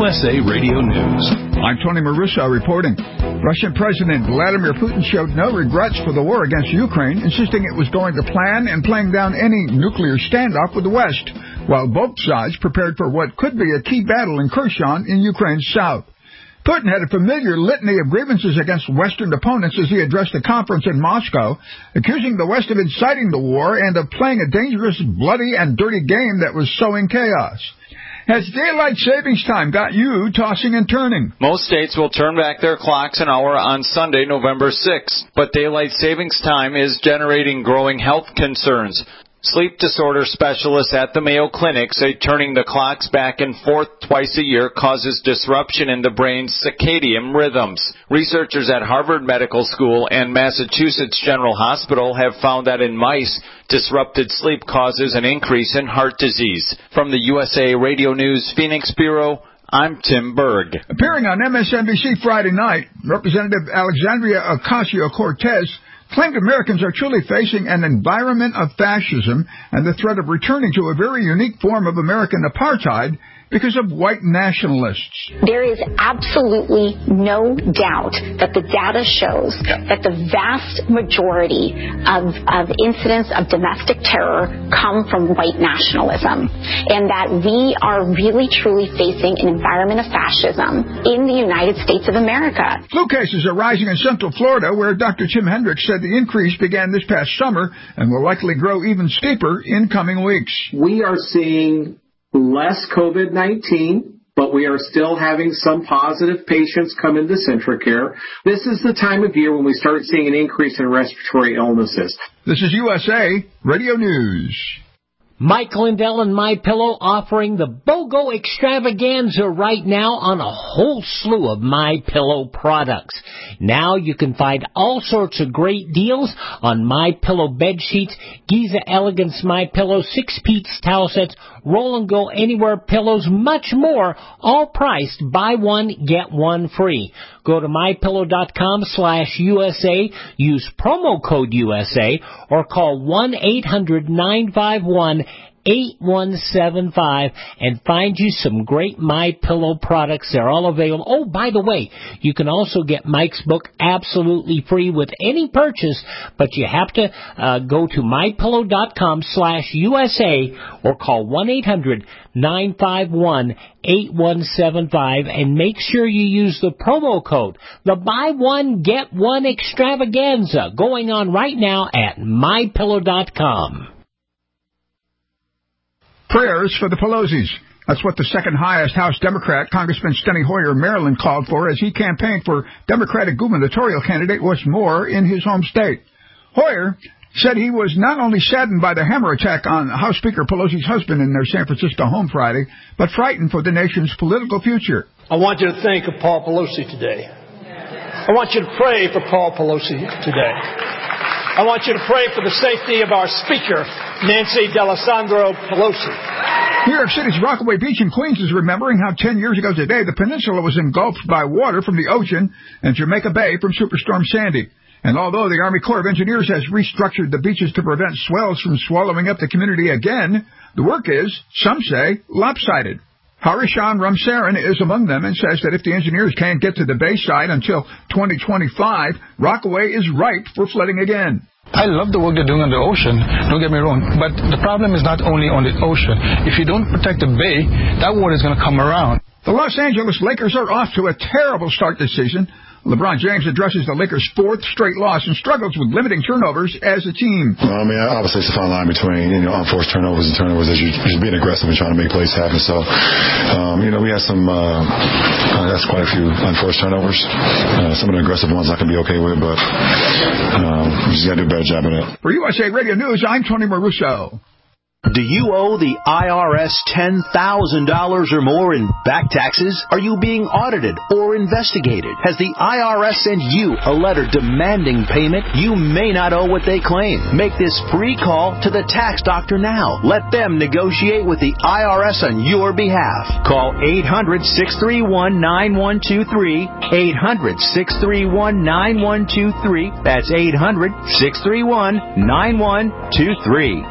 USA Radio News. I'm Tony Marusso reporting. Russian President Vladimir Putin showed no regrets for the war against Ukraine, insisting it was going to plan and playing down any nuclear standoff with the West, while both sides prepared for what could be a key battle in Kherson in Ukraine's south. Putin had a familiar litany of grievances against Western opponents as he addressed a conference in Moscow, accusing the West of inciting the war and of playing a dangerous, bloody, and dirty game that was sowing chaos. Has daylight savings time got you tossing and turning? Most states will turn back their clocks an hour on Sunday, November 6th, but daylight savings time is generating growing health concerns. Sleep disorder specialists at the Mayo Clinic say turning the clocks back and forth twice a year causes disruption in the brain's circadian rhythms. Researchers at Harvard Medical School and Massachusetts General Hospital have found that in mice, disrupted sleep causes an increase in heart disease. From the USA Radio News Phoenix Bureau, I'm Tim Berg. Appearing on MSNBC Friday night, Representative Alexandria Ocasio-Cortez claimed Americans are truly facing an environment of fascism and the threat of returning to a very unique form of American apartheid because of white nationalists. There is absolutely no doubt that the data shows that the vast majority of incidents of domestic terror come from white nationalism, and that we are really truly facing an environment of fascism in the United States of America. Flu cases are rising in Central Florida, where Dr. Tim Hendricks said the increase began this past summer and will likely grow even steeper in coming weeks. We are seeing less COVID-19, but we are still having some positive patients come into CentraCare. This is the time of year when we start seeing an increase in respiratory illnesses. This is USA Radio News. Mike Lindell and MyPillow offering the BOGO extravaganza right now on a whole slew of MyPillow products. Now you can find all sorts of great deals on MyPillow bed sheets, Giza Elegance MyPillow, 6-piece towel sets, Roll and Go Anywhere pillows, much more, all priced buy one, get one free. Go to mypillow.com/USA, use promo code USA, or call 1-800-951-8175 and find you some great MyPillow products. They're all available. Oh, by the way, you can also get Mike's book absolutely free with any purchase, but you have to go to mypillow.com/USA or call 1-800-951-8175 and make sure you use the promo code. The buy one, get one extravaganza going on right now at mypillow.com. Prayers for the Pelosi's. That's what the second highest House Democrat, Congressman Steny Hoyer of Maryland, called for as he campaigned for Democratic gubernatorial candidate Wes Moore in his home state. Hoyer said he was not only saddened by the hammer attack on House Speaker Pelosi's husband in their San Francisco home Friday, but frightened for the nation's political future. I want you to think of Paul Pelosi today. I want you to pray for Paul Pelosi today. I want you to pray for the safety of our Speaker, Nancy D'Alessandro Pelosi. New York City's Rockaway Beach in Queens is remembering how 10 years ago today the peninsula was engulfed by water from the ocean and Jamaica Bay from Superstorm Sandy. And although the Army Corps of Engineers has restructured the beaches to prevent swells from swallowing up the community again, the work is, some say, lopsided. Harishan Ramsaran is among them and says that if the engineers can't get to the bayside until 2025, Rockaway is ripe for flooding again. I love the work they're doing on the ocean, don't get me wrong, but the problem is not only on the ocean. If you don't protect the bay, that water is going to come around. The Los Angeles Lakers are off to a terrible start this season. LeBron James addresses the Lakers' fourth straight loss and struggles with limiting turnovers as a team. Well, I mean, obviously it's a fine line between, unforced turnovers and turnovers as you're just being aggressive and trying to make plays happen. So, we had some, that's quite a few unforced turnovers. Some of the aggressive ones I can be okay with, but we just got to do a better job of that. For USA Radio News, I'm Tony Marusso. Do you owe the IRS $10,000 or more in back taxes? Are you being audited or investigated? Has the IRS sent you a letter demanding payment? You may not owe what they claim. Make this free call to the tax doctor now. Let them negotiate with the IRS on your behalf. Call 800-631-9123. 800-631-9123. That's 800-631-9123.